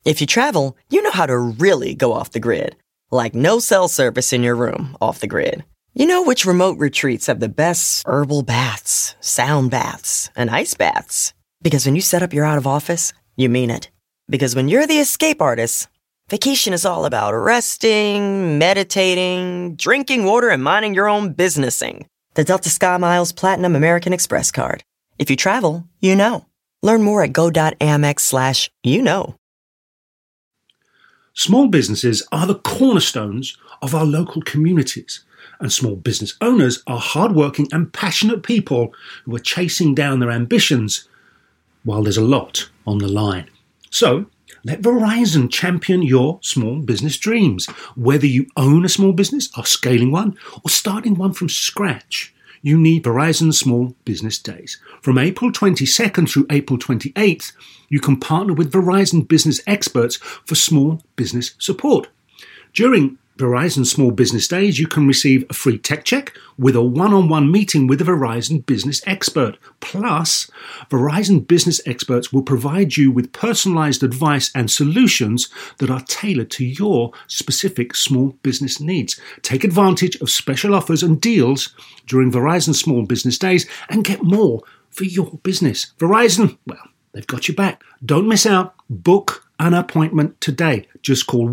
If you travel, you know how to really go off the grid. Like no cell service in your room off the grid. You know which remote retreats have the best herbal baths, sound baths, and ice baths. Because when you set up your out of office, you mean it. Because when you're the escape artist, vacation is all about resting, meditating, drinking water, and minding your own businessing. The Delta SkyMiles Platinum American Express card. If you travel, you know. Learn more at go.amex/you-know. Small businesses are the cornerstones of our local communities, and small business owners are hardworking and passionate people who are chasing down their ambitions while there's a lot on the line. So, let Verizon champion your small business dreams. Whether you own a small business, are scaling one, or starting one from scratch, you need Verizon Small Business Days. From April 22nd through April 28th, you can partner with Verizon Business Experts for small business support. During Verizon Small Business Days, you can receive a free tech check with a one-on-one meeting with a Verizon business expert. Plus, Verizon business experts will provide you with personalized advice and solutions that are tailored to your specific small business needs. Take advantage of special offers and deals during Verizon Small Business Days and get more for your business. Verizon, well, they've got your back. Don't miss out. Book an appointment today. Just call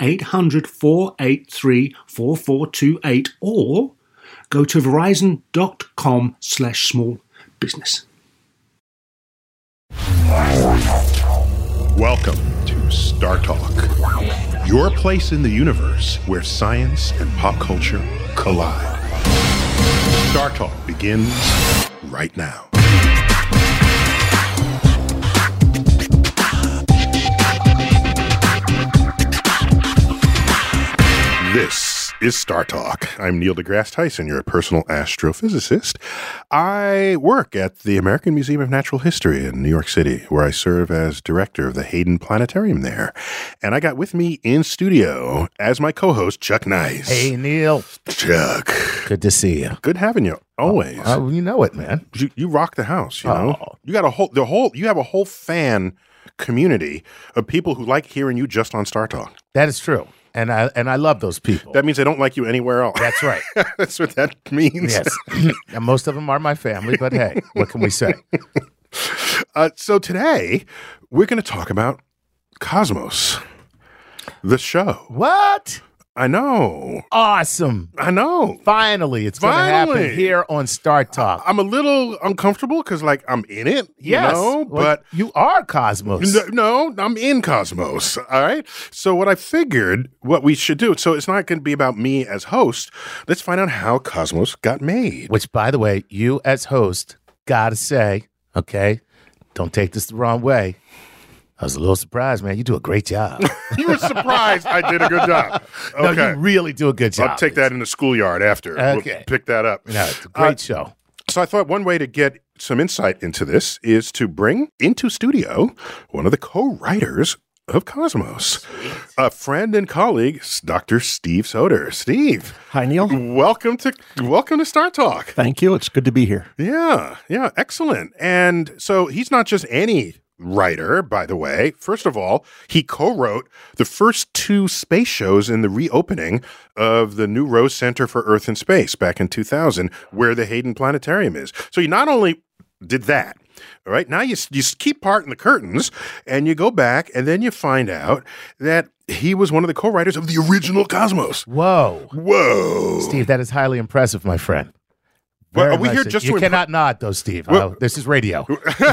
1-800-483-4428 or go to verizon.com/smallbusiness. Welcome to Star Talk, your place in the universe where science and pop culture collide. Star Talk begins right now. This is Star Talk. I'm Neil deGrasse Tyson, your personal astrophysicist. I work at the American Museum of Natural History in New York City, where I serve as director of the Hayden Planetarium there. And I got with me in studio as my co-host, Chuck Nice. Hey, Neil. Chuck. Good to see you. Good having you. Always. You know it, man. You rock the house, you know? You got you have a whole fan community of people who like hearing you just on Star Talk. That is true. And I love those people. That means they don't like you anywhere else. That's right. That's what that means. Yes. And most of them are my family, but hey, what can we say? So today, we're going to talk about Cosmos, the show. What? I know. Awesome. I know. Finally, it's going to happen here on Star Talk. I'm a little uncomfortable because, like, I'm in it, yes, you know, but you are Cosmos. No, I'm in Cosmos, all right? So what I figured what we should do, so it's not going to be about me as host. Let's find out how Cosmos got made. Which, by the way, you as host, gotta say, okay, don't take this the wrong way. I was a little surprised, man. You do a great job. You were surprised I did a good job. Okay. No, you really do a good job. I'll take that in the schoolyard after. Okay. We'll pick that up. No, it's a great show. So I thought one way to get some insight into this is to bring into studio one of the co-writers of Cosmos, a friend and colleague, Dr. Steve Soter. Steve. Hi, Neil. Welcome to Star Talk. Thank you. It's good to be here. Yeah, excellent. And so he's not just any writer, by the way. First of all, he co-wrote the first two space shows in the reopening of the new Rose Center for Earth and Space back in 2000, where the Hayden Planetarium is. So he not only did that, all right, now you keep parting the curtains and you go back and then you find out that he was one of the co-writers of the original Cosmos. Whoa. Steve, that is highly impressive, my friend. Well, are we here just you cannot nod, though, Steve. This is radio.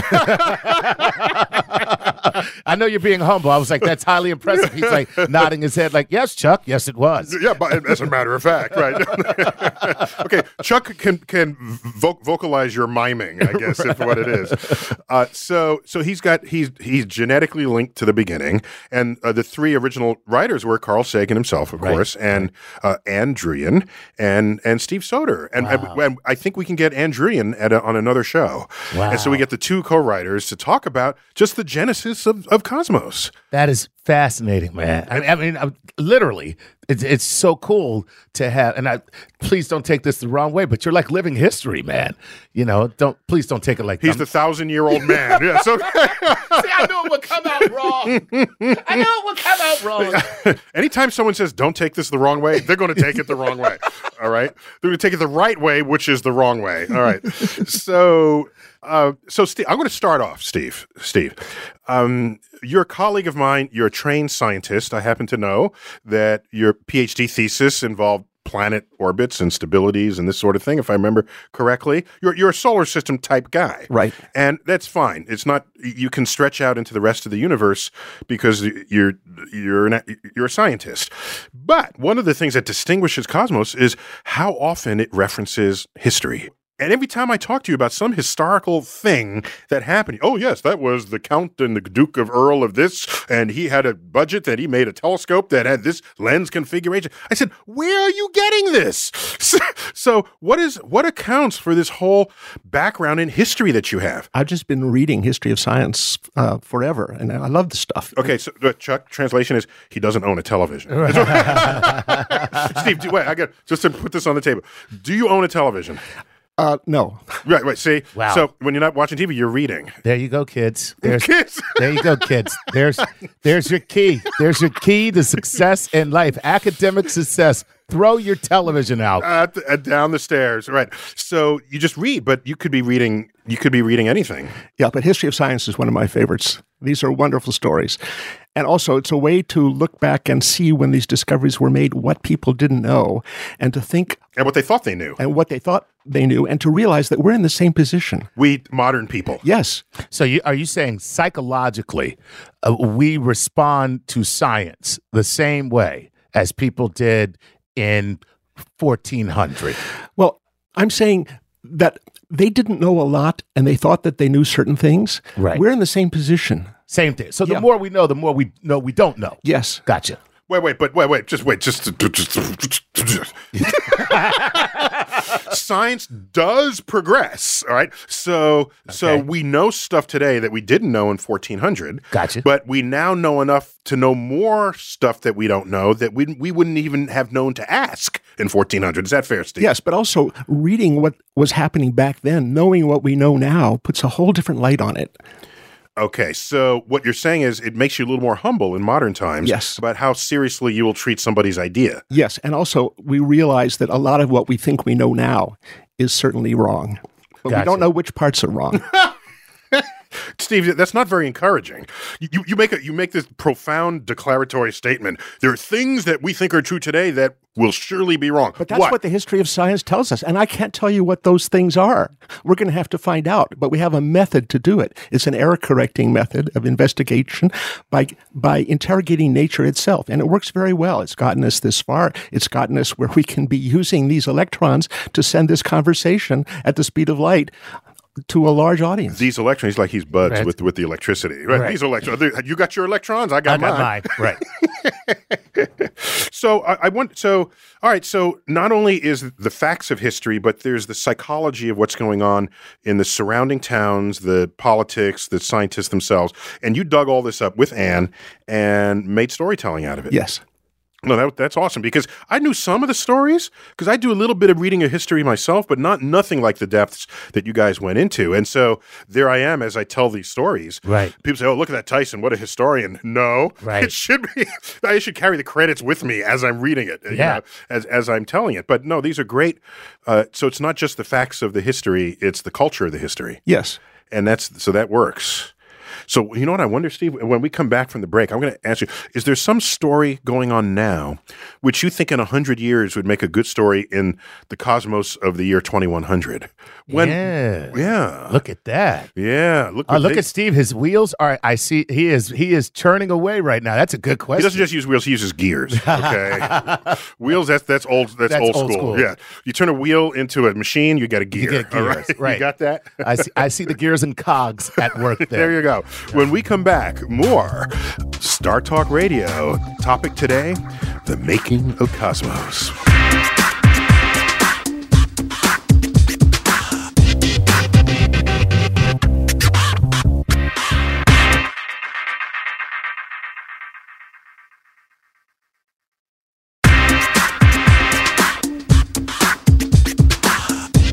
I know you're being humble. I was like, that's highly impressive. He's like nodding his head like, yes, Chuck. Yes, it was. Yeah, but as a matter of fact, right. Okay, Chuck can vocalize your miming, I guess, if what it is. So he's genetically linked to the beginning, and the three original writers were Carl Sagan himself, of course, and Ann Druyan and Steve Soter. And I think we can get Ann Druyan on another show. Wow. And so we get the two co-writers to talk about just the genesis of of Cosmos. That is fascinating, man. I mean, literally, it's so cool to have. And please don't take this the wrong way, but you're like living history, man. You know, please don't take it like he's the 1,000-year-old man. Yeah, so see, I knew it would come out wrong. Anytime someone says "don't take this the wrong way," they're going to take it the wrong way. All right, they're going to take it the right way, which is the wrong way. All right, so Steve, I'm going to start off, Steve. You're a colleague of mine. You're a trained scientist. I happen to know that your PhD thesis involved planet orbits and stabilities and this sort of thing, if I remember correctly. You're a solar system type guy. Right. And that's fine. It's not, you can stretch out into the rest of the universe because you're a scientist. But one of the things that distinguishes Cosmos is how often it references history. And every time I talk to you about some historical thing that happened, oh, yes, that was the Count and the Duke of Earl of this, and he had a budget that he made a telescope that had this lens configuration. I said, where are you getting this? So what accounts for this whole background in history that you have? I've just been reading history of science forever, and I love the stuff. Okay, so Chuck, translation is he doesn't own a television. Steve, wait, I got just to put this on the table. Do you own a television? No. Right. See? Wow. So when you're not watching TV, you're reading. There you go, kids. Kids. There you go, kids. There's your key. There's your key to success in life. Academic success. Throw your television out. Down the stairs. Right. So you just read, but you could be reading anything. Yeah, but history of science is one of my favorites. These are wonderful stories. And also, it's a way to look back and see when these discoveries were made, what people didn't know, and to think... And what they thought they knew. And what they thought they knew, and to realize that we're in the same position. We modern people. Yes. So are you saying psychologically we respond to science the same way as people did in 1400? Well, I'm saying that they didn't know a lot, and they thought that they knew certain things. Right. We're in the same position. Same thing. So the more we know, the more we know we don't know. Yes. Gotcha. Wait. Just science does progress, all right? So we know stuff today that we didn't know in 1400. Gotcha. But we now know enough to know more stuff that we don't know that we wouldn't even have known to ask in 1400. Is that fair, Steve? Yes, but also reading what was happening back then, knowing what we know now, puts a whole different light on it. Okay, so what you're saying is it makes you a little more humble in modern times about how seriously you will treat somebody's idea. Yes, and also we realize that a lot of what we think we know now is certainly wrong. But we don't know which parts are wrong. Steve, that's not very encouraging. You make this profound declaratory statement. There are things that we think are true today that will surely be wrong. But that's what the history of science tells us, and I can't tell you what those things are. We're going to have to find out, but we have a method to do it. It's an error-correcting method of investigation by interrogating nature itself, and it works very well. It's gotten us this far. It's gotten us where we can be using these electrons to send this conversation at the speed of light to a large audience. These electrons, like he's buds with the electricity. Right? These electrons. You got your electrons, I got mine. Right. So all right, so not only is the facts of history, but there's the psychology of what's going on in the surrounding towns, the politics, the scientists themselves. And you dug all this up with Anne and made storytelling out of it. Yes. No, that's awesome because I knew some of the stories because I do a little bit of reading of history myself, but nothing like the depths that you guys went into. And so there I am as I tell these stories. Right. People say, "Oh, look at that Tyson! What a historian!" No, right. It should be. I should carry the credits with me as I'm reading it. You know, as I'm telling it. But no, these are great. So it's not just the facts of the history; it's the culture of the history. Yes, and that works. So you know what I wonder, Steve? When we come back from the break, I'm going to ask you, is there some story going on now which you think in 100 years would make a good story in the cosmos of the year 2100? Yeah. Look at that. Yeah. Look at Steve. His wheels are, I see, he is churning away right now. That's a good question. He doesn't just use wheels, he uses gears. Okay. Wheels, that's old school. Yeah. You turn a wheel into a machine, you got a gear. You get gears. Right. You got that? I see the gears and cogs at work there. There you go. When we come back, more Star Talk Radio. Topic today, the making of Cosmos.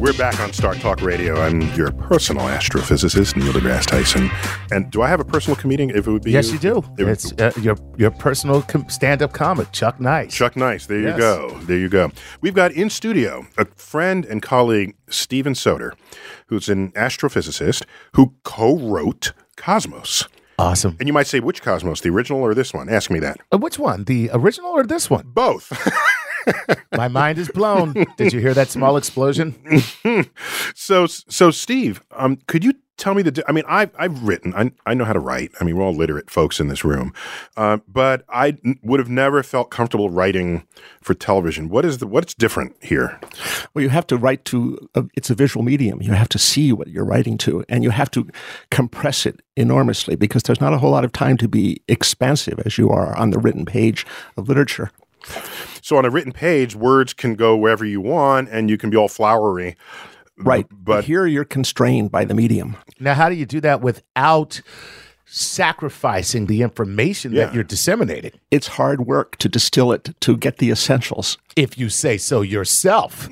We're back on Star Talk Radio. I'm your personal astrophysicist, Neil deGrasse Tyson. And do I have a personal comedian? If it would be Yes, you do. It's your personal stand-up comic, Chuck Nice. Chuck Nice. There you go. There you go. We've got in studio a friend and colleague, Steven Soter, who's an astrophysicist who co-wrote Cosmos. Awesome. And you might say, which Cosmos, the original or this one? Ask me that. Which one? The original or this one? Both. My mind is blown. Did you hear that small explosion? So Steve, could you tell me I've written. I know how to write. I mean, we're all literate folks in this room, but I would have never felt comfortable writing for television. What's different here? Well, you have to write to. It's a visual medium. You have to see what you're writing to, and you have to compress it enormously because there's not a whole lot of time to be expansive as you are on the written page of literature. So on a written page, words can go wherever you want, and you can be all flowery. Right. But here you're constrained by the medium. Now, how do you do that without sacrificing the information that you're disseminating? It's hard work to distill it to get the essentials. If you say so yourself.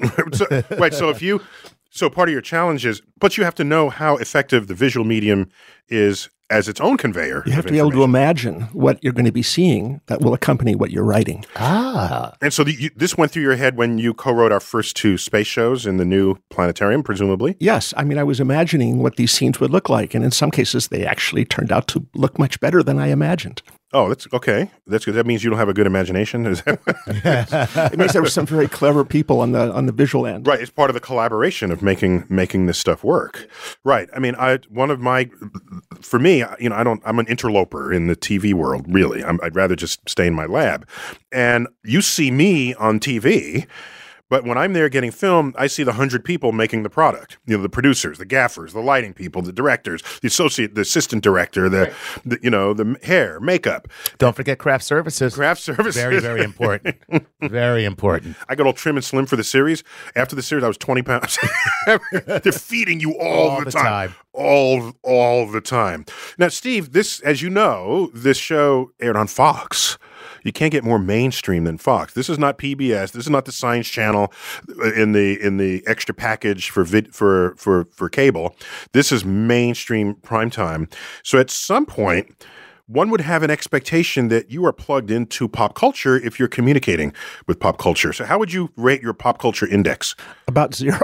So part of your challenge is, but you have to know how effective the visual medium is as its own conveyor. You have to be able to imagine what you're going to be seeing that will accompany what you're writing. And so this went through your head when you co-wrote our first two space shows in the new planetarium, presumably? Yes. I mean, I was imagining what these scenes would look like, and in some cases, they actually turned out to look much better than I imagined. Oh, that's okay. That's good. That means you don't have a good imagination. Is that It means there were some very clever people on the visual end. Right. It's part of the collaboration of making this stuff work. Right. I mean, for me, I'm an interloper in the TV world, really. I'd rather just stay in my lab. And you see me on TV, but when I'm there getting filmed, I see the 100 people making the product. You know, the producers, the gaffers, the lighting people, the directors, the assistant director, the hair, makeup. Don't forget craft services. Craft services. Very, very important. Very important. I got all trim and slim for the series. After the series, I was 20 pounds. They're feeding you all the time. All the time. Now, Steve, as you know, this show aired on Fox. You can't get more mainstream than Fox. This is not PBS. This is not the Science Channel in the extra package for cable. This is mainstream primetime. So at some point, one would have an expectation that you are plugged into pop culture if you're communicating with pop culture. So how would you rate your pop culture index? About 0.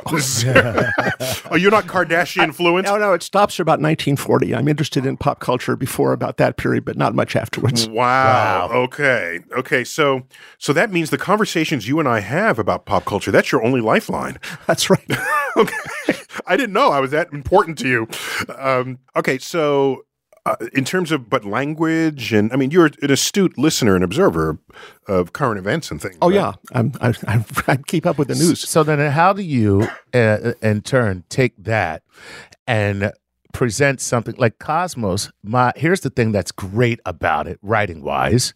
Oh, you're not Kardashian fluent? No, it stops about 1940. I'm interested in pop culture before about that period, but not much afterwards. Wow. Okay. So that means the conversations you and I have about pop culture, that's your only lifeline. That's right. Okay. I didn't know I was that important to you. Okay, so in terms of language, and I mean, you're an astute listener and observer of current events and things. Oh, right? yeah. I keep up with the news. So then how do you, in turn, take that and present something like Cosmos? Here's the thing that's great about it, writing-wise.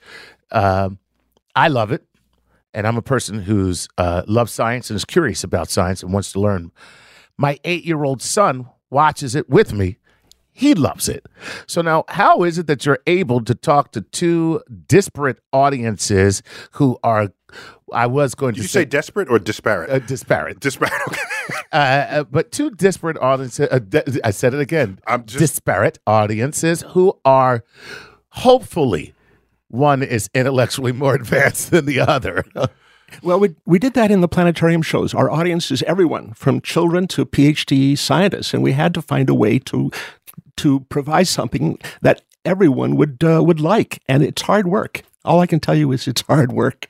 I love it, and I'm a person who's loves science and is curious about science and wants to learn. My 8-year-old son watches it with me. He loves it. So now, how is it that you're able to talk to two disparate audiences who are, Did you say desperate or disparate? Disparate. Disparate, okay. But two disparate audiences, I said it again, disparate audiences who are, hopefully, one is intellectually more advanced than the other. Well, we did that in the planetarium shows. Our audience is everyone, from children to PhD scientists, and we had to find a way to provide something that everyone would like, and it's hard work. All I can tell you is it's hard work.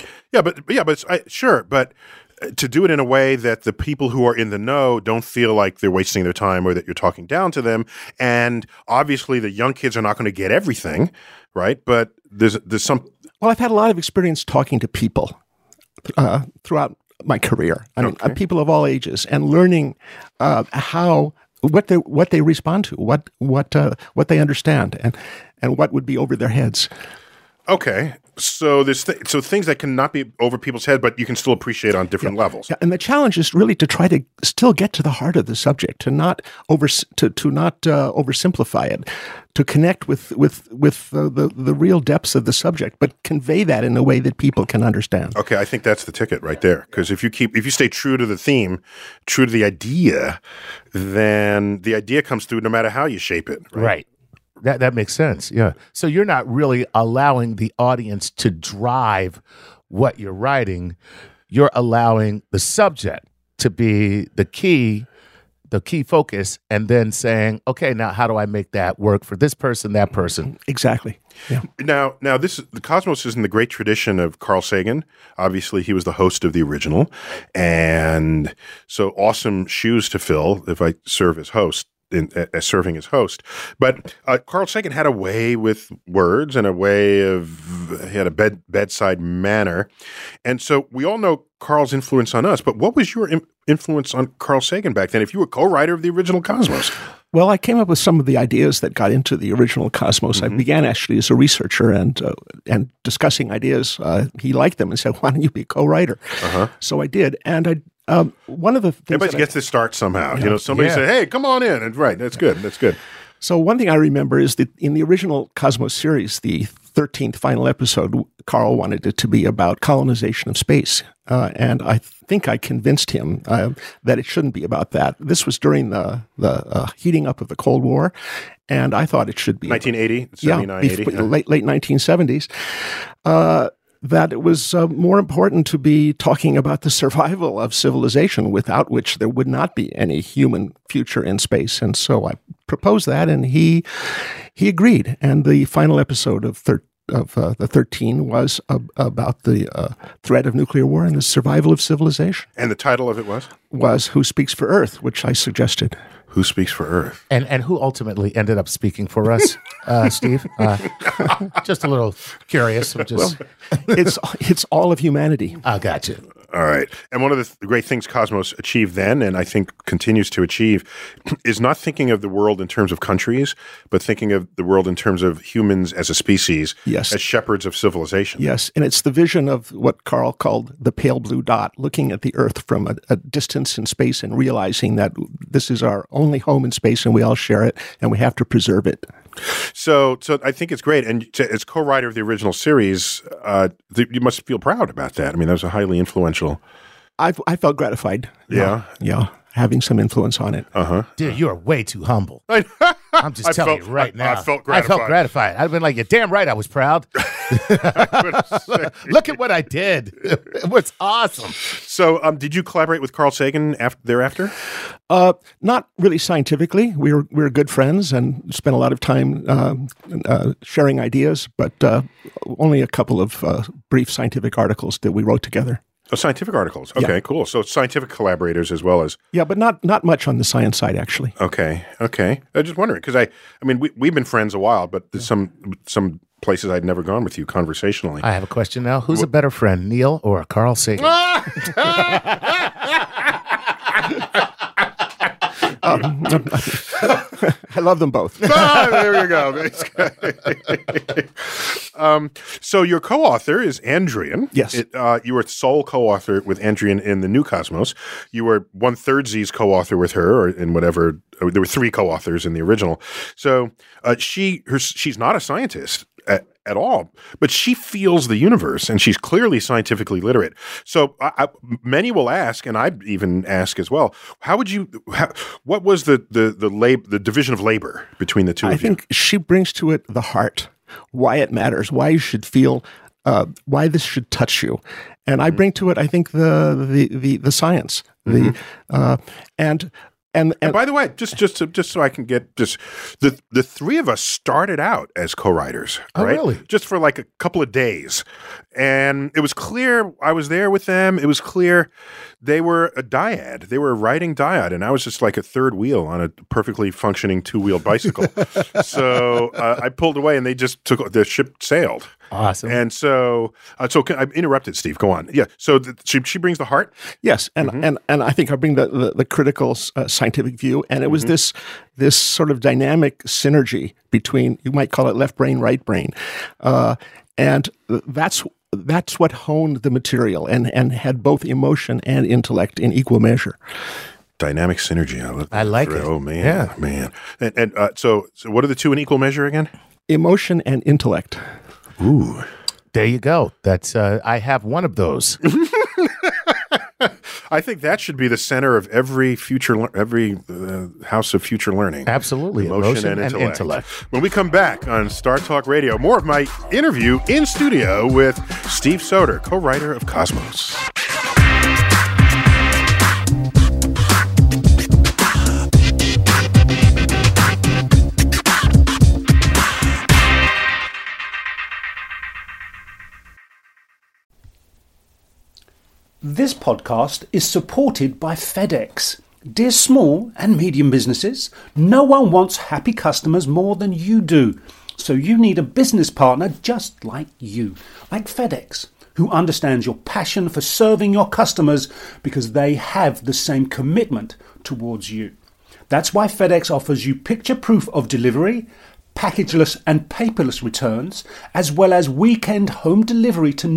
Sure, but to do it in a way that the people who are in the know don't feel like they're wasting their time or that you're talking down to them, and obviously the young kids are not going to get everything, right? But there's some. Well, I've had a lot of experience talking to people throughout my career. I mean, people of all ages, and learning what they respond to, what they understand, and what would be over their heads. Okay. So there's so things that cannot be over people's head, but you can still appreciate on different levels. Yeah, and the challenge is really to try to still get to the heart of the subject, to not oversimplify it, to connect with the real depths of the subject, but convey that in a way that people can understand. Okay, I think that's the ticket right there. Because if you stay true to the theme, true to the idea, then the idea comes through no matter how you shape it. Right. That makes sense. Yeah. So you're not really allowing the audience to drive what you're writing. You're allowing the subject to be the key focus, and then saying, okay, now how do I make that work for this person, that person? Exactly. Yeah. Now, the Cosmos is in the great tradition of Carl Sagan. Obviously, he was the host of the original, and so awesome shoes to fill if I serve as host. As serving as host, but Carl Sagan had a way with words and he had a bedside manner, and so we all know Carl's influence on us. But what was your influence on Carl Sagan back then? If you were co-writer of the original Cosmos, well, I came up with some of the ideas that got into the original Cosmos. I began actually as a researcher and discussing ideas. He liked them and said, "Why don't you be a co-writer?" So I did, and one of the things everybody gets to start somehow. Somebody said, "Hey, come on in," and right, that's good. That's good. So one thing I remember is that in the original Cosmos series, the 13th final episode, Carl wanted it to be about colonization of space, and I think I convinced him that it shouldn't be about that. This was during the heating up of the Cold War, and I thought it should be 1980, 79, 80. Late 1970s. That it was more important to be talking about the survival of civilization, without which there would not be any human future in space. And so I proposed that, and he agreed. And the final episode of the 13 was about the threat of nuclear war and the survival of civilization. And the title of it was? Was Who Speaks for Earth, which I suggested. Who Speaks for Earth? And who ultimately ended up speaking for us, Steve? Just a little curious. It's all of humanity. I got you. All right. And one of the great things Cosmos achieved then, and I think continues to achieve, is not thinking of the world in terms of countries, but thinking of the world in terms of humans as a species, yes, as shepherds of civilization. Yes. And it's the vision of what Carl called the pale blue dot, looking at the Earth from a distance in space and realizing that this is our only home in space and we all share it and we have to preserve it. So I think it's great. And as co-writer of the original series, you must feel proud about that. I mean, that was a highly influential. I felt gratified. Yeah. Yeah. Having some influence on it. Dude, you are way too humble. I'm just telling you right now. I felt gratified. I've been like, you're damn right I was proud. Look at what I did. It was awesome. So did you collaborate with Carl Sagan thereafter? Not really scientifically. We were good friends and spent a lot of time sharing ideas, but only a couple of brief scientific articles that we wrote together. Oh, scientific articles. Okay, cool. So scientific collaborators as well as... Yeah, but not much on the science side, actually. Okay. I was just wondering, because I mean, we've been friends a while, but there's some places I'd never gone with you conversationally. I have a question now. Who's a better friend, Neil or Carl Sagan? I love them both. There you go. So your co-author is Andrian. Yes. You were sole co-author with Andrian in the New Cosmos. You were 1/3 co-author with her, or in whatever. There were 3 co-authors in the original. So she's not a scientist at all, but she feels the universe, and she's clearly scientifically literate. So many will ask, and I even ask as well, what was the division of labor between the two of you? I think she brings to it the heart, why it matters, why you should feel, why this should touch you. And I bring to it, I think, the science, And by the way, just so I can get just the 3 of us started out as co-writers, right? Oh, really? Just for like a couple of days, and it was clear I was there with them. It was clear they were a dyad. They were a writing dyad, and I was just like a third wheel on a perfectly functioning 2-wheeled bicycle. So I pulled away, and they just the ship sailed. Awesome. And so I interrupted, Steve. Go on. Yeah. So she brings the heart. Yes, and I think I bring the critical scientific view, and it was this sort of dynamic synergy between, you might call it left brain, right brain, And that's what honed the material and had both emotion and intellect in equal measure. Dynamic synergy. I like it. Oh, man. Yeah. Man. And so what are the two in equal measure again? Emotion and intellect. Ooh. There you go. That's I have one of those. I think that should be the center of every house of future learning. Absolutely. Emotion and intellect. When we come back on Star Talk Radio, more of my interview in studio with Steve Soter, co-writer of Cosmos. This podcast is supported by FedEx. Dear small and medium businesses, no one wants happy customers more than you do. So you need a business partner just like you, like FedEx, who understands your passion for serving your customers because they have the same commitment towards you. That's why FedEx offers you picture proof of delivery, packageless and paperless returns, as well as weekend home delivery to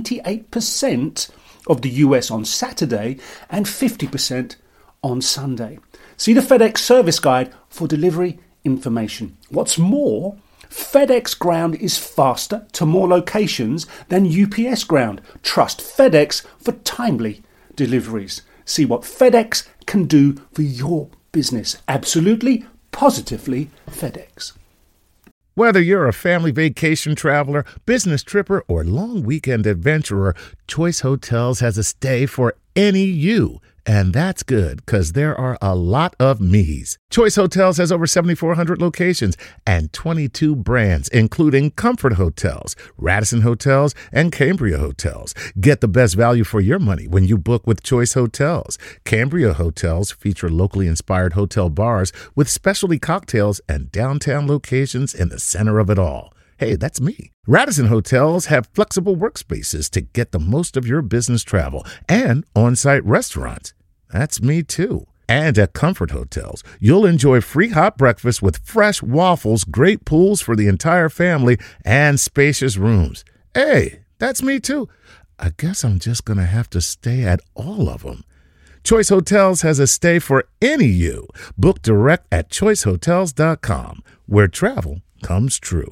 98% of the US on Saturday and 50% on Sunday. See the FedEx service guide for delivery information. What's more, FedEx Ground is faster to more locations than UPS Ground. Trust FedEx for timely deliveries. See what FedEx can do for your business. Absolutely, positively FedEx. Whether you're a family vacation traveler, business tripper, or long weekend adventurer, Choice Hotels has a stay for any you. And that's good, because there are a lot of me's. Choice Hotels has over 7,400 locations and 22 brands, including Comfort Hotels, Radisson Hotels, and Cambria Hotels. Get the best value for your money when you book with Choice Hotels. Cambria Hotels feature locally inspired hotel bars with specialty cocktails and downtown locations in the center of it all. Hey, that's me. Radisson Hotels have flexible workspaces to get the most of your business travel and on-site restaurants. That's me too. And at Comfort Hotels, you'll enjoy free hot breakfast with fresh waffles, great pools for the entire family, and spacious rooms. Hey, that's me too. I guess I'm just going to have to stay at all of them. Choice Hotels has a stay for any you. Book direct at choicehotels.com, where travel comes true.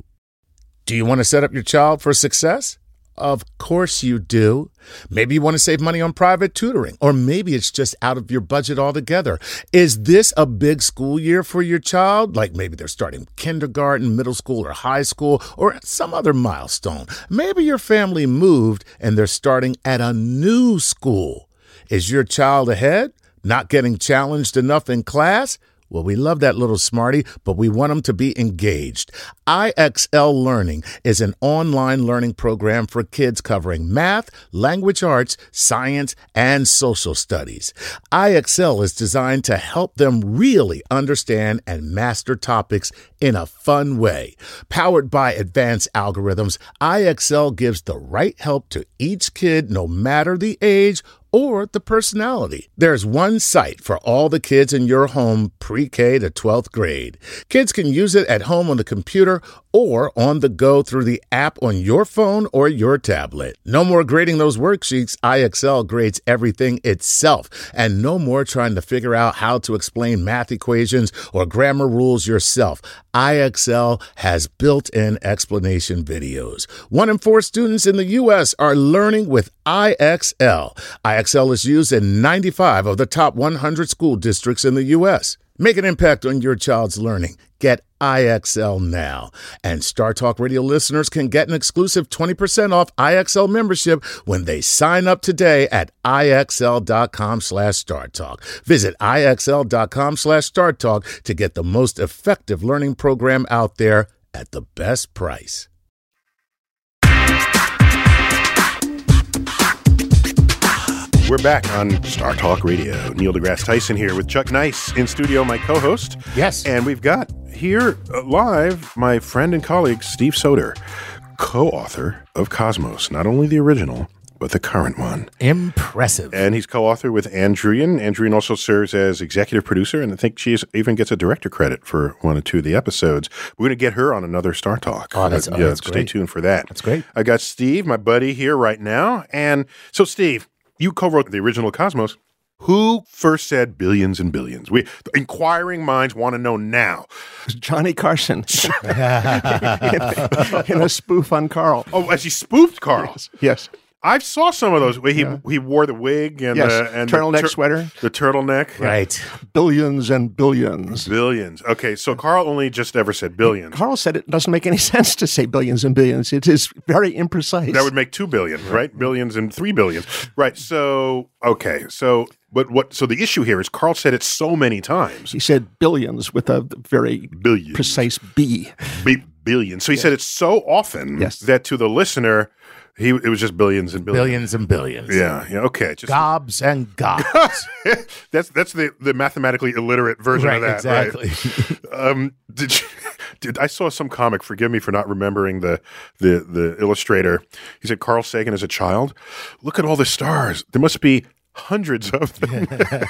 Do you want to set up your child for success? Of course you do. Maybe you want to save money on private tutoring, or maybe it's just out of your budget altogether. Is this a big school year for your child? Like maybe they're starting kindergarten, middle school, or high school, or some other milestone. Maybe your family moved and they're starting at a new school. Is your child ahead? Not getting challenged enough in class? Well, we love that little smarty, but we want them to be engaged. IXL Learning is an online learning program for kids covering math, language arts, science, and social studies. IXL is designed to help them really understand and master topics in a fun way. Powered by advanced algorithms, IXL gives the right help to each kid, no matter the age or the personality. There's one site for all the kids in your home pre-K to 12th grade. Kids can use it at home on the computer or on the go through the app on your phone or your tablet. No more grading those worksheets. IXL grades everything itself. And no more trying to figure out how to explain math equations or grammar rules yourself. IXL has built-in explanation videos. 1 in 4 students in the U.S. are learning with IXL. IXL is used in 95 of the top 100 school districts in the U.S. Make an impact on your child's learning. Get IXL now. And Star Talk Radio listeners can get an exclusive 20% off IXL membership when they sign up today at IXL.com/StarTalk. Visit IXL.com/StarTalk to get the most effective learning program out there at the best price. We're back on Star Talk Radio. Neil deGrasse Tyson here with Chuck Nice in studio, my co-host. Yes. And we've got here live my friend and colleague, Steve Soter, co-author of Cosmos. Not only the original, but the current one. Impressive. And he's co-author with Ann Druyan. Ann Druyan also serves as executive producer, and I think she even gets a director credit for one or two of the episodes. We're going to get her on another Star Talk. That's Stay great. tuned for that. That's great. I got Steve, my buddy, here right now. And so, Steve, you co-wrote the original Cosmos. Who first said billions and billions? Inquiring minds want to know now. Johnny Carson in a spoof on Carl. Oh, as he spoofed Carl. Yes. I saw some of those. He wore the wig and and turtleneck sweater. The turtleneck. Right. Billions and billions. Billions. Okay, so Carl only just ever said billions. Carl said it doesn't make any sense to say billions and billions. It is very imprecise. That would make 2 billion, right? Billions and 3 billion. Right. So, okay. So, so the issue here is Carl said it so many times. He said billions with a very precise B. Billions. So he said it so often that to the listener, it was just billions and billions. Billions and billions. Yeah. Okay. Just gobs and gobs. that's the mathematically illiterate version of that. Exactly. Right? I saw some comic. Forgive me for not remembering the illustrator. He said Carl Sagan as a child. Look at all the stars. There must be hundreds of them.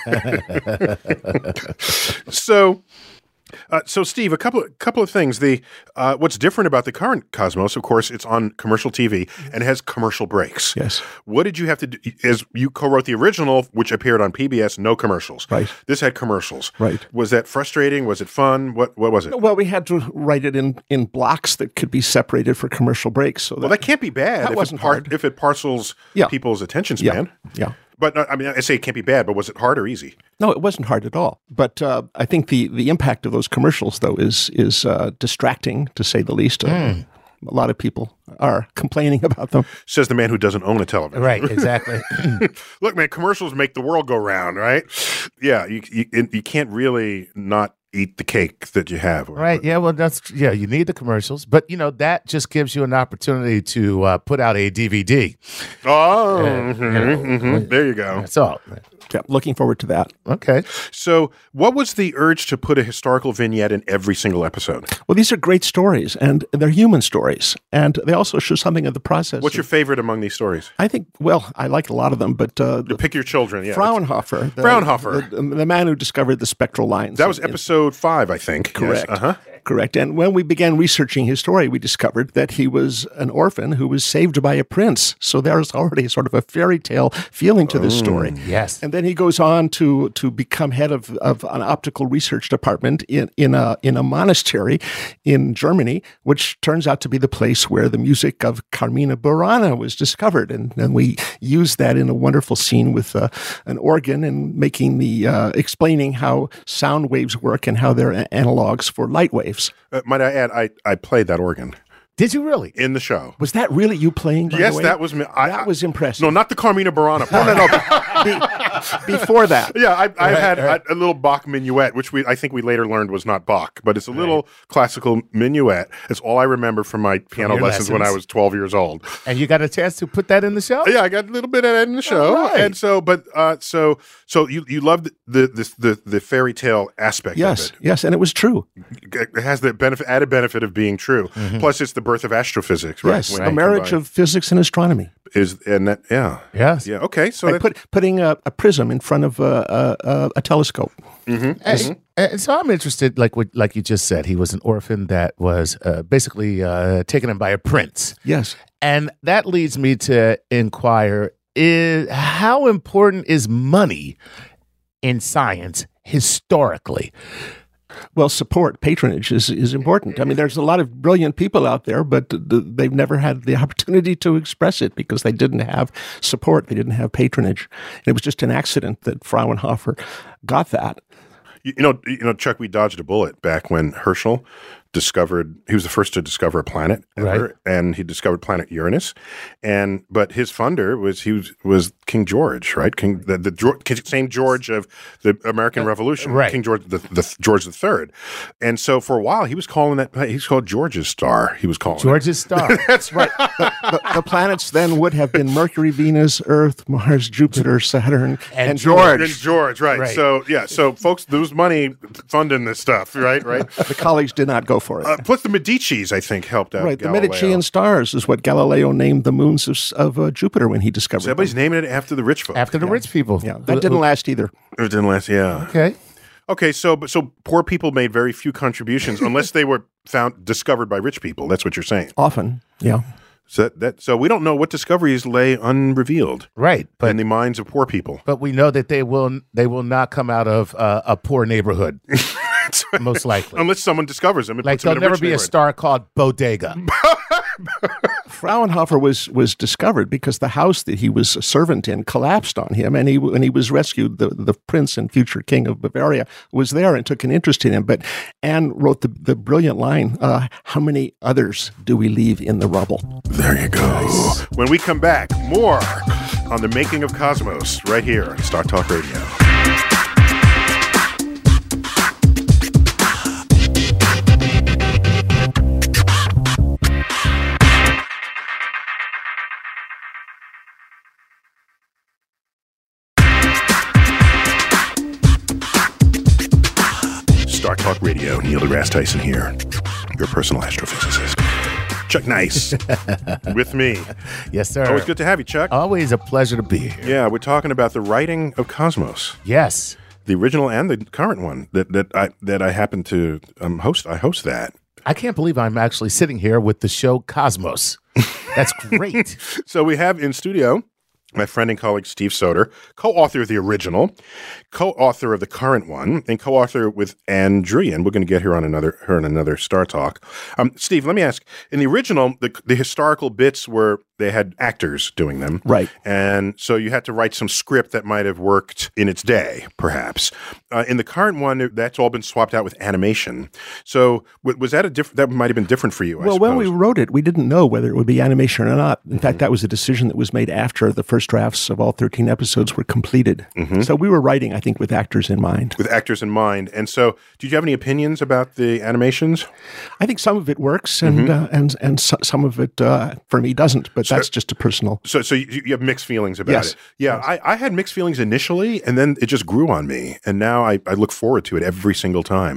So, Steve, a couple of things. What's different about the current Cosmos, of course, it's on commercial TV and it has commercial breaks. Yes. What did you have to do? As you co-wrote the original, which appeared on PBS, no commercials. Right. This had commercials. Right. Was that frustrating? Was it fun? What was it? Well, we had to write it in blocks that could be separated for commercial breaks. So that can't be bad. That wasn't hard. If it parcels people's attention span. Yeah. But I mean, I say it can't be bad, but was it hard or easy? No, it wasn't hard at all. But I think the impact of those commercials, though, is distracting, to say the least. A lot of people are complaining about them. Says the man who doesn't own a television. Right, exactly. Look, man, commercials make the world go round, right? Yeah, you can't really not eat the cake that you have. Right. Yeah. Well, you need the commercials, but that just gives you an opportunity to put out a DVD. Oh, there you go. That's all. Yeah, looking forward to that. Okay. So what was the urge to put a historical vignette in every single episode? Well, these are great stories, and they're human stories, and they also show something of the process. What's your favorite among these stories? I think, I like a lot of them, but... pick your children, yeah. Fraunhofer. The man who discovered the spectral lines. That was episode 5, I think. Correct. Yes. Uh-huh. Correct. And when we began researching his story, we discovered that he was an orphan who was saved by a prince. So there's already sort of a fairy tale feeling to this story. Yes. And then he goes on to become head of an optical research department in a monastery in Germany, which turns out to be the place where the music of Carmina Burana was discovered. And then we used that in a wonderful scene with an organ and making explaining how sound waves work and how they're analogs for light waves. Might I add, I played that organ. Did you really? In the show. Was that really you playing, by Yes, the way? that was me. That was impressive. No, not the Carmina Burana part. No. Before that. Yeah, I had a little Bach minuet, which I think we later learned was not Bach, but it's a little classical minuet. It's all I remember from my piano lessons when I was 12 years old. And you got a chance to put that in the show? Yeah, I got a little bit of that in the show. Right. And so, so you loved the fairy tale aspect of it. Yes, and it was true. It has the added benefit of being true. Mm-hmm. Plus, it's the birth of astrophysics, right? Yes, a marriage of physics and astronomy. Yes. Yeah. Okay. So putting a prism in front of a telescope. Mm-hmm. And so I'm interested, like you just said, he was an orphan that was basically taken in by a prince. Yes. And that leads me to inquire, how important is money in science historically? Well, patronage is important. I mean, there's a lot of brilliant people out there, but they've never had the opportunity to express it because they didn't have support. They didn't have patronage. And it was just an accident that Fraunhofer got that. You know, Chuck, we dodged a bullet back when Herschel he was the first to discover a planet ever, right. And he discovered planet Uranus. But his funder was King George, right? Same George of the American Revolution, right. King George George III. And so for a while he was calling he's called George's star. He was calling George's star. That's right. The planets then would have been Mercury, Venus, Earth, Mars, Jupiter, Saturn, and George. And George, right. So folks, there was money funding this stuff, right? The colleagues did not go for it. Plus the Medicis, I think, helped out. Right, the Galileo. Medicean stars is what Galileo named the moons of Jupiter when he discovered So everybody's them. naming it after the rich folk. After the rich people. Yeah, that didn't last either. It didn't last. Yeah. Okay. Okay. So poor people made very few contributions unless they were discovered by rich people. That's what you're saying. Often, yeah. So we don't know what discoveries lay unrevealed Right. But in the minds of poor people. But we know that they will not come out of a poor neighborhood, most likely. Unless someone discovers them and Like puts them there'll in a never rich be a neighborhood. star called Bodega. Fraunhofer was discovered because the house that he was a servant in collapsed on him, and when he was rescued, the prince and future king of Bavaria was there and took an interest in him. But Anne wrote the brilliant line, how many others do we leave in the rubble? There you go. When we come back, more on the making of Cosmos right here on Star Talk Radio. Star Talk Radio, Neil deGrasse Tyson here, your personal astrophysicist. Chuck Nice with me. Yes, sir. Always good to have you, Chuck. Always a pleasure to be here. Yeah, we're talking about the writing of Cosmos, Yes. the original and the current one that I happen to host. I host that. I can't believe I'm actually sitting here with the show Cosmos. That's great. So we have in studio my friend and colleague Steve Soter, co-author of the original, co-author of the current one, and co-author with Anne Druyan. We're going to get her on another Star Talk. Steve, let me ask: in the original, the historical bits they had actors doing them, Right. And so you had to write some script that might have worked in its day, perhaps. In the current one, that's all been swapped out with animation. So was that that might have been different for you? I Well, when we suppose. wrote it, we didn't know whether it would be animation or not. In fact, that was a decision that was made after the first drafts of all 13 episodes were completed. So we were writing, I think, with actors in mind. With actors in mind. And so, did you have any opinions about the animations? I think some of it works, and some of it, for me, doesn't. But that's just a personal. So you have mixed feelings about Yes. it. Yeah, I had mixed feelings initially, and then it just grew on me. And now I look forward to it every single time.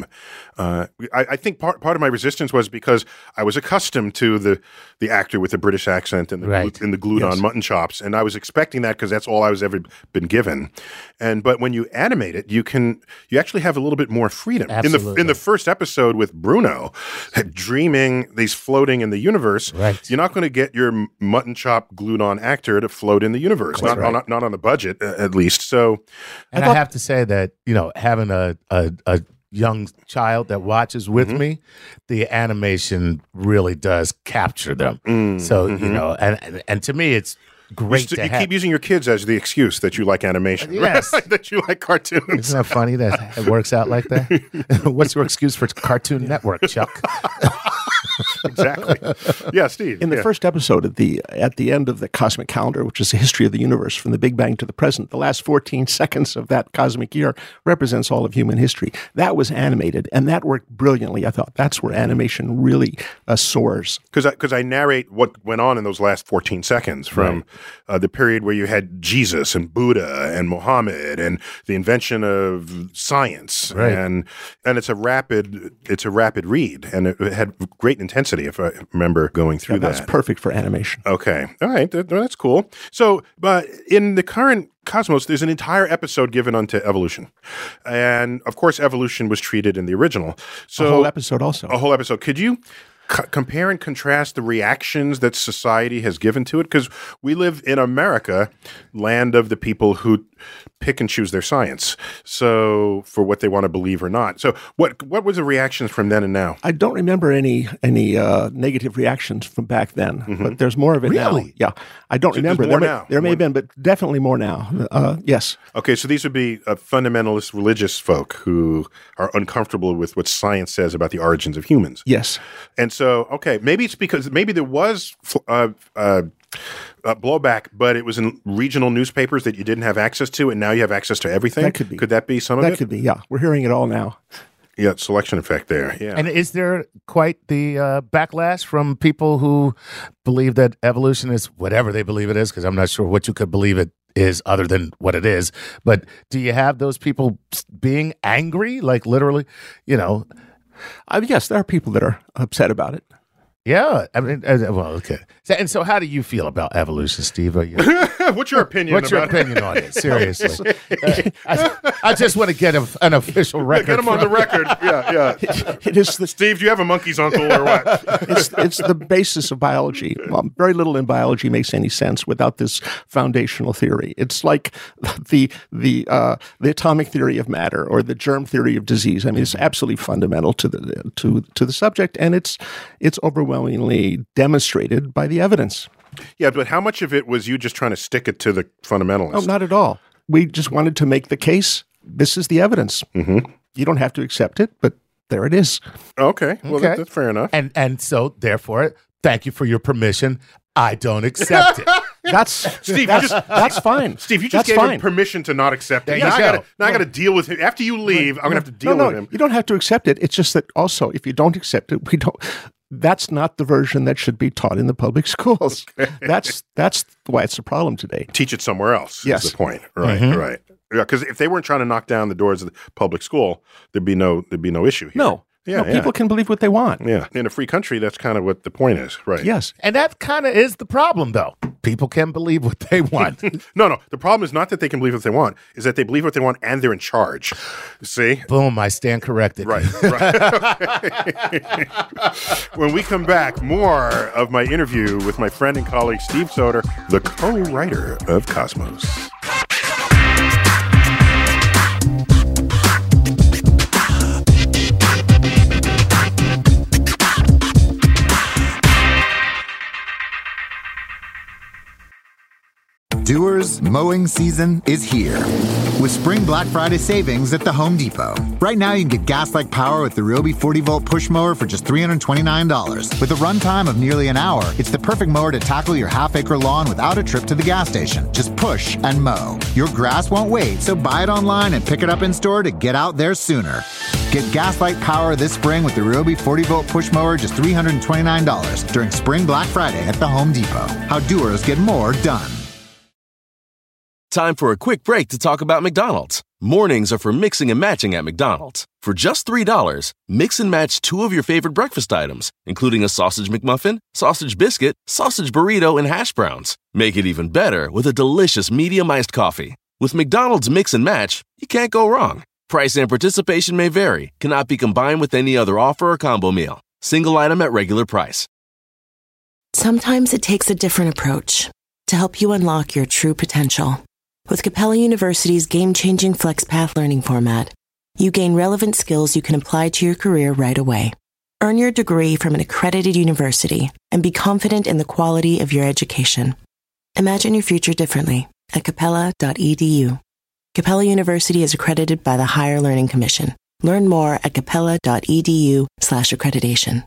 I think part of my resistance was because I was accustomed to the actor with the British accent and the, Right. and the glued-on mutton chops, and I was expecting that because that's all I was ever been given. But when you animate it, you actually have a little bit more freedom. Absolutely. In the first episode with Bruno, dreaming, he's floating in the universe. Right. You're not going to get your mutton chop glued-on actor to float in the universe, not on the budget at least. So, And I have to say that, having a young child that watches with me, the animation really does capture them. So, and to me, it's great to you have. keep using your kids as the excuse that you like animation. Yes. right? That you like cartoons. Isn't that funny that it works out like that? What's your excuse for Cartoon Network, Chuck? Exactly. Yeah, Steve. In the first episode at the end of the cosmic calendar, which is the history of the universe from the Big Bang to the present, the last 14 seconds of that cosmic year represents all of human history. That was animated, and that worked brilliantly. I thought that's where animation really soars. Because I narrate what went on in those last 14 seconds from the period where you had Jesus and Buddha and Muhammad and the invention of science, Right. and it's a rapid read, and it had great intensity. If I remember going through That's that. perfect for animation. Okay. All right. That's cool. So, but in the current Cosmos, there's an entire episode given unto evolution. And of course, evolution was treated in the original. So A whole episode also. A whole episode. Could you compare and contrast the reactions that society has given to it? Because we live in America, land of the people who pick and choose their science. So for what they want to believe or not. So what was the reactions from then and now? I don't remember any negative reactions from back then, but there's more of it now. Really? Yeah, I don't remember. more There now. may have been, but definitely more now. Yes. Okay, so these would be fundamentalist religious folk who are uncomfortable with what science says about the origins of humans. Yes. And so, okay, maybe it's because maybe there was blowback, but it was in regional newspapers that you didn't have access to, and now you have access to everything. That could be. Could that be some of That it? could be, yeah. We're hearing it all now. Yeah, selection effect there. Yeah. And is there quite the backlash from people who believe that evolution is whatever they believe it is? Because I'm not sure what you could believe it is other than what it is. But do you have those people being angry? Like literally, Yes, there are people that are upset about it. Yeah, I mean, well, okay. So how do you feel about evolution, Steve? What's your opinion? What's your opinion on it? Seriously, I just want to get an official record. Get him on the record. Yeah. It is Steve, do you have a monkey's uncle or what? it's the basis of biology. Well, very little in biology makes any sense without this foundational theory. It's like the atomic theory of matter or the germ theory of disease. I mean, it's absolutely fundamental to the subject, and it's overwhelmingly demonstrated by the evidence. Yeah, but how much of it was you just trying to stick it to the fundamentalists? Oh, not at all. We just wanted to make the case. This is the evidence. Mm-hmm. You don't have to accept it, but there it is. Okay. Well, Okay. that's fair enough. And so therefore, thank you for your permission. I don't accept it. Steve, that's fine. Steve, you just That's gave fine. him permission to not accept it. There you go. Now I got to deal with him. After you leave, I'm going to have to deal with him. You don't have to accept it. It's just that also, if you don't accept it, we don't. That's not the version that should be taught in the public schools. That's why it's a problem today. Teach it somewhere else. Yes. Is the point. Right. Right. Yeah, because if they weren't trying to knock down the doors of the public school, there'd be no issue here. No. People can believe what they want. Yeah. In a free country, that's kind of what the point is. Right. Yes. And that kind of is the problem, though. People can believe what they want. No. The problem is not that they can believe what they want, is that they believe what they want and they're in charge. See? Boom, I stand corrected. Right. When we come back, more of my interview with my friend and colleague Steve Soter, the co-writer of Cosmos. Doers, mowing season is here. With Spring Black Friday savings at the Home Depot. Right now, you can get gas-like power with the Ryobi 40-volt push mower for just $329. With a runtime of nearly an hour, it's the perfect mower to tackle your half-acre lawn without a trip to the gas station. Just push and mow. Your grass won't wait, so buy it online and pick it up in store to get out there sooner. Get gas-like power this spring with the Ryobi 40-volt push mower just $329 during Spring Black Friday at the Home Depot. How doers get more done. Time for a quick break to talk about McDonald's. Mornings are for mixing and matching at McDonald's. For just $3, mix and match 2 of your favorite breakfast items, including a sausage McMuffin, sausage biscuit, sausage burrito, and hash browns. Make it even better with a delicious medium iced coffee. With McDonald's Mix and Match, you can't go wrong. Price and participation may vary, cannot be combined with any other offer or combo meal. Single item at regular price. Sometimes it takes a different approach to help you unlock your true potential. With Capella University's game-changing FlexPath learning format, you gain relevant skills you can apply to your career right away. Earn your degree from an accredited university and be confident in the quality of your education. Imagine your future differently at capella.edu. Capella University is accredited by the Higher Learning Commission. Learn more at capella.edu/accreditation.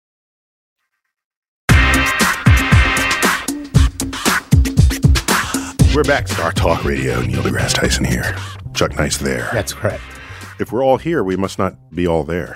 We're back. Star Talk Radio. Neil deGrasse Tyson here. Chuck Nice there. That's correct. If we're all here, we must not be all there.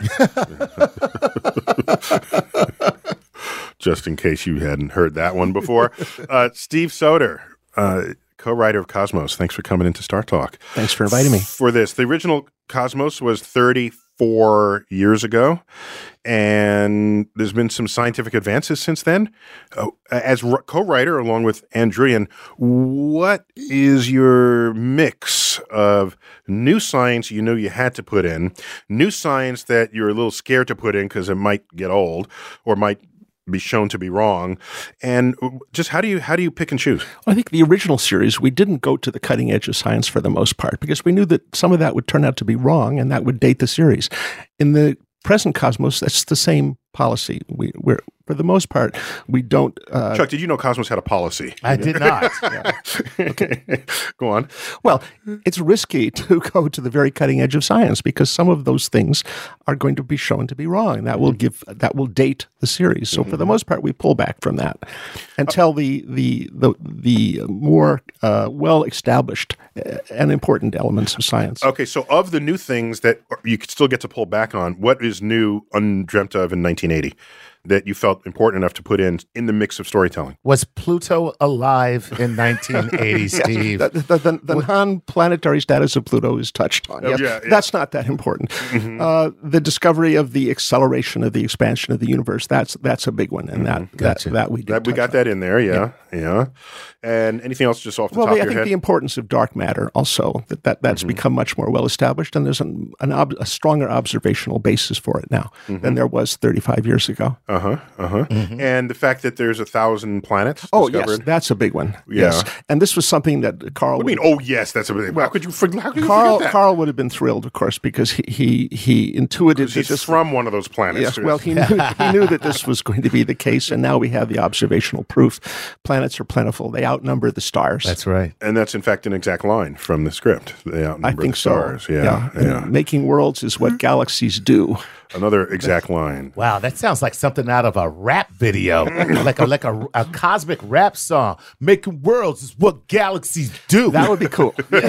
Just in case you hadn't heard that one before. Steve Soter, co-writer of Cosmos. Thanks for coming into Star Talk. Thanks for inviting me. For this. The original Cosmos was 34 years ago, and there's been some scientific advances since then. As co-writer, along with Ann Druyan, what is your mix of new science you knew you had to put in, new science that you're a little scared to put in because it might get old or might be shown to be wrong, and just how do you pick and choose? I think the original series, we didn't go to the cutting edge of science for the most part because we knew that some of that would turn out to be wrong and that would date the series. In the present Cosmos, that's the same policy. We're for the most part, we don't. Chuck, did you know Cosmos had a policy? I did not. Okay. Go on. Well, it's risky to go to the very cutting edge of science because some of those things are going to be shown to be wrong. That will date the series. So for the most part, we pull back from that and tell the more well established and important elements of science. Okay, so of the new things that you could still get to pull back on, what is new, undreamt of in 1980? that you felt important enough to put in the mix of storytelling? Was Pluto alive in 1980, Steve? The non-planetary status of Pluto is touched on. Yes. Yeah. That's not that important. The discovery of the acceleration of the expansion of the universe, that's a big one, and that we did. We got that in there, yeah. And anything else just off the top of your I think head? the importance of dark matter also, that's become much more well-established, and there's a stronger observational basis for it now than there was 35 years ago. And the fact that there's 1,000 planets discovered? Yes, that's a big one. Yeah. Yes. And this was something that Carl... What do you mean, oh yes, that's a big one? How could you forget that? Carl would have been thrilled, of course, because he intuited... He's from one of those planets. Yes, well, he knew that this was going to be the case, and now we have the observational proof. Planets are plentiful. They outnumber the stars. That's right. And that's, in fact, an exact line from the script. They outnumber the stars. Yeah. Making worlds is what galaxies do. Another exact line. Wow, that sounds like something out of a rap video, like a cosmic rap song. Making worlds is what galaxies do. That would be cool.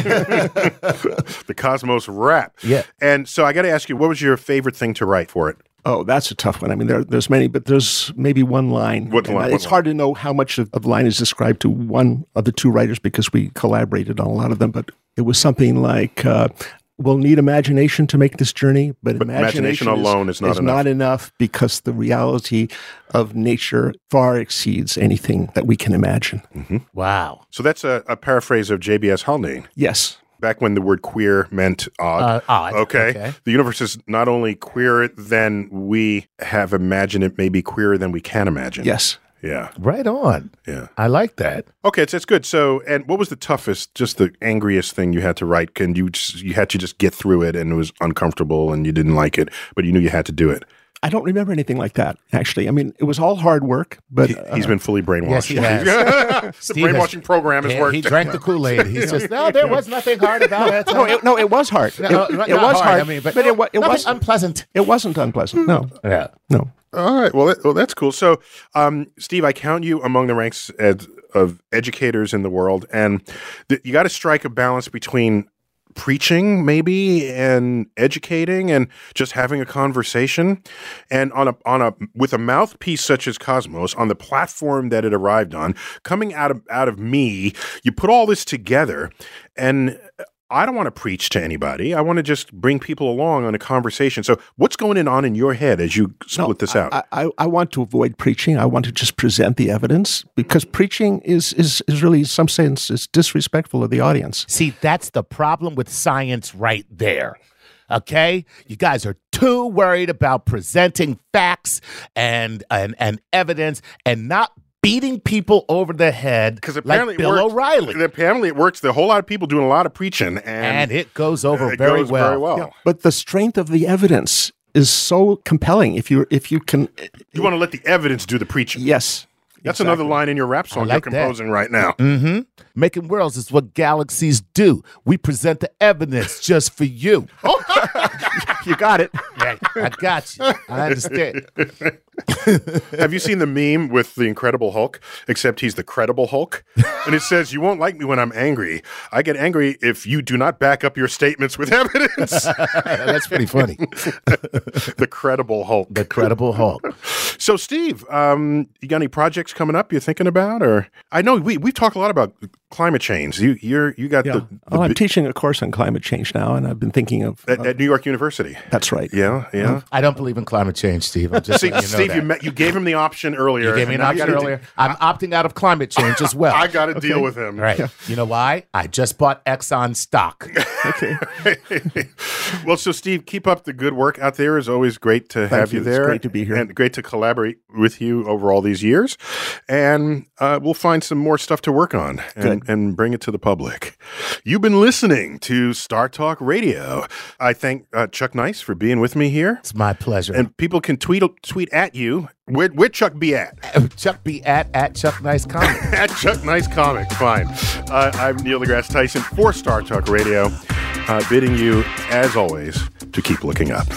The Cosmos rap. Yeah. And so I got to ask you, what was your favorite thing to write for it? Oh, that's a tough one. I mean, there's many, but there's maybe one line. What line? It's hard to know how much of the line is described to one of the two writers because we collaborated on a lot of them, but it was something like... we'll need imagination to make this journey, but imagination alone is not enough because the reality of nature far exceeds anything that we can imagine. Wow. So that's a paraphrase of J.B.S. Haldane. Yes. Back when the word queer meant odd. Okay. The universe is not only queerer than we have imagined, it may be queerer than we can imagine. Yes. Yeah. Right on. Yeah. I like that. Okay, it's good. So, and what was the toughest, just the angriest thing you had to write? You had to just get through it and it was uncomfortable and you didn't like it, but you knew you had to do it? I don't remember anything like that, actually. I mean, it was all hard work, but... He's been fully brainwashed. Yes, he has. The brainwashing program has worked. He drank the Kool-Aid. He's just, no, there was nothing hard about it. No, it was hard. It was hard, I mean, but it was unpleasant. It wasn't unpleasant, no. Yeah. No. All right. Well, that's cool. So, Steve, I count you among the ranks of educators in the world, and you got to strike a balance between preaching maybe and educating and just having a conversation. And with a mouthpiece such as Cosmos on the platform that it arrived on, coming out of me, you put all this together, and I don't want to preach to anybody. I want to just bring people along on a conversation. So what's going on in your head as you split this out? I want to avoid preaching. I want to just present the evidence because preaching is really, in some sense, is disrespectful of the audience. See, that's the problem with science right there. Okay? You guys are too worried about presenting facts and evidence and not beating people over the head like Bill O'Reilly. Apparently it works. There are a whole lot of people doing a lot of preaching. And it goes over very well. Yeah, but the strength of the evidence is so compelling. If you can... You want to let the evidence do the preaching. Yes. That's another line in your rap song you're composing right now. Mm-hmm. Making worlds is what galaxies do. We present the evidence just for you. You got it. Yeah, I got you. I understand. Have you seen the meme with the Incredible Hulk? Except he's the Credible Hulk. And it says, you won't like me when I'm angry. I get angry if you do not back up your statements with evidence. That's pretty funny. The Credible Hulk. The Credible Hulk. So, Steve, you got any projects coming up you're thinking about? Or I know we've talked a lot about climate change. You got the I'm teaching a course on climate change now, and I've been thinking of at New York University. That's right. Yeah. I don't believe in climate change, Steve. I'm just Steve, you gave him the option earlier. You gave me an option earlier. I'm opting out of climate change as well. I got to deal with him. Right. Yeah. You know why? I just bought Exxon stock. Okay. Well, so Steve, keep up the good work out there. It's always great to have you there. It's great to be here. And great to collaborate with you over all these years. And we'll find some more stuff to work on and bring it to the public. You've been listening to Star Talk Radio. I thank Chuck Nice for being with me here. It's my pleasure. And people can tweet at you. Where'd Chuck be at? Chuck be at Chuck Nice Comic. At Chuck Nice Comic. Fine. I'm Neil deGrasse Tyson for Star Talk Radio, bidding you, as always, to keep looking up.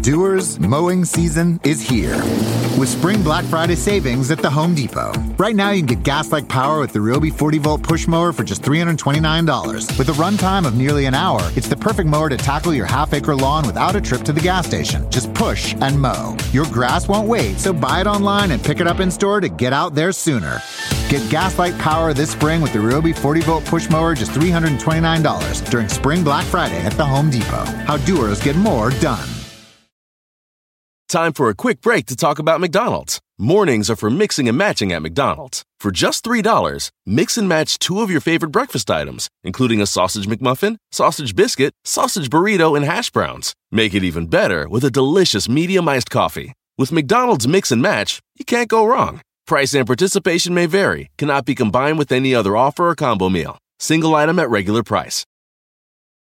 Doers, mowing season is here. With Spring Black Friday savings at the Home Depot. Right now, you can get gas-like power with the Ryobi 40-volt push mower for just $329. With a runtime of nearly an hour, it's the perfect mower to tackle your half-acre lawn without a trip to the gas station. Just push and mow. Your grass won't wait, so buy it online and pick it up in store to get out there sooner. Get gas-like power this spring with the Ryobi 40-volt push mower, just $329 during Spring Black Friday at the Home Depot. How doers get more done. Time for a quick break to talk about McDonald's. Mornings are for mixing and matching at McDonald's. For just $3, mix and match 2 of your favorite breakfast items, including a sausage McMuffin, sausage biscuit, sausage burrito, and hash browns. Make it even better with a delicious medium iced coffee. With McDonald's Mix and Match, you can't go wrong. Price and participation may vary, cannot be combined with any other offer or combo meal. Single item at regular price.